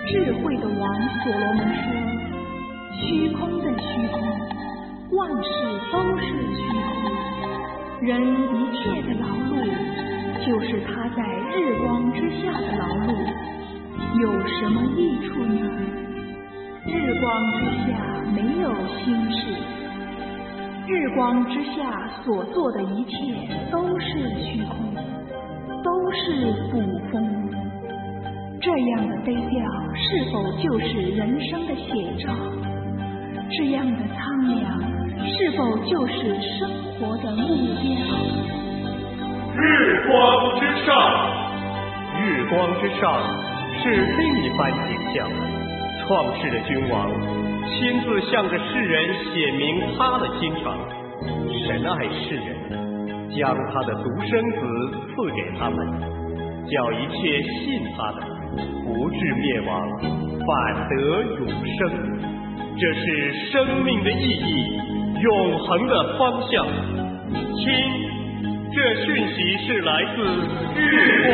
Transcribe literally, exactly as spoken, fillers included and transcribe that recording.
智慧的王所罗门说：虚空的虚空，万事都是虚空，人一切的劳碌就是他在日光之下的劳碌，有什么益处呢？日光之下没有心事，日光之下所做的一切都是虚空，都是捕风。这样的悲调是否就是人生的写照？这样的苍凉是否就是生活的目标？ 日光之上， 日光之上是另一番景象。创世的君王亲自向着世人显明他的心肠。神爱世人，将他的独生子赐给他们，叫一切信他的不至灭亡，反得永生。这是生命的意义，永恒的方向。亲，这讯息是来自日